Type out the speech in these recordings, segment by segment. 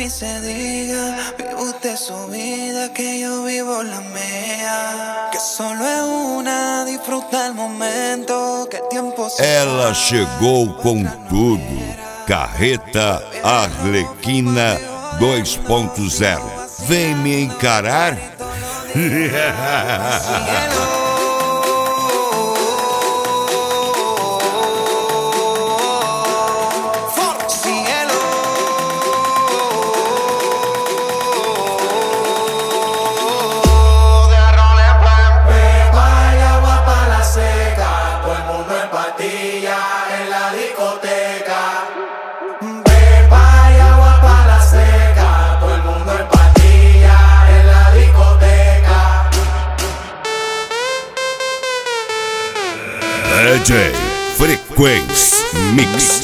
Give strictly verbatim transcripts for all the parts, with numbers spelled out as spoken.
mí se diga. Vive usted su vida, que yo vivo la mía. Que solo es una, disfruta el momento, que el tiempo se Ela chegou com tudo. Carreta Arlequina dois ponto zero. Vem me encarar? D J Frequency Mix.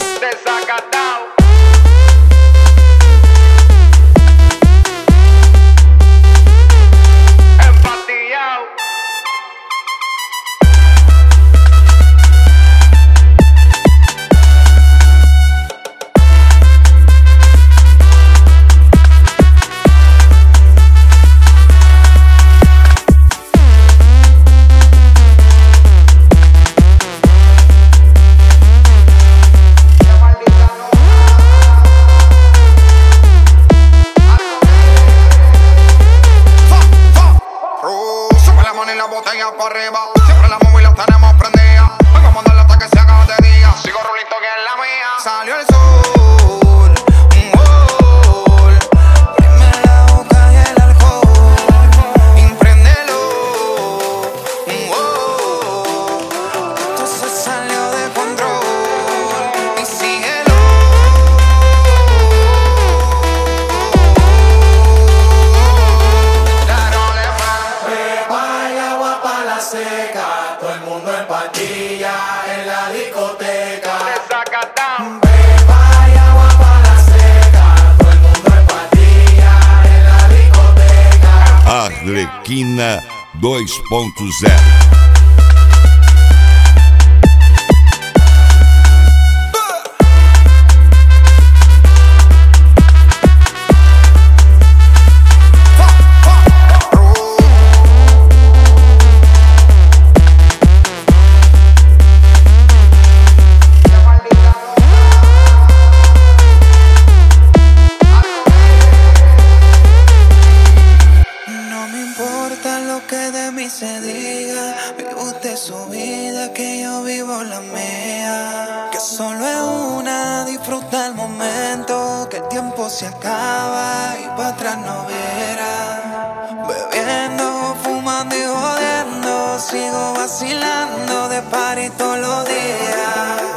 Para arriba, siempre la móvil la tenemos prendida. Vengo a mandarla hasta que se haga de día. Sigo rulito que es la mía. Salió el sol, un gol. Prime la boca y el alcohol. Impréndelo, un gol. Esto se salió de control. Y síguelo. Seca, todo el mundo en patilla en la discoteca. Beba y agua para la seca, todo el mundo en patilla en la discoteca. Arlequina dois ponto zero. Se diga, vive usted su vida, que yo vivo la mía. Que solo es una, disfruta el momento, que el tiempo se acaba y para atrás no verá. Bebiendo, fumando y jodiendo, sigo vacilando de party todos los días.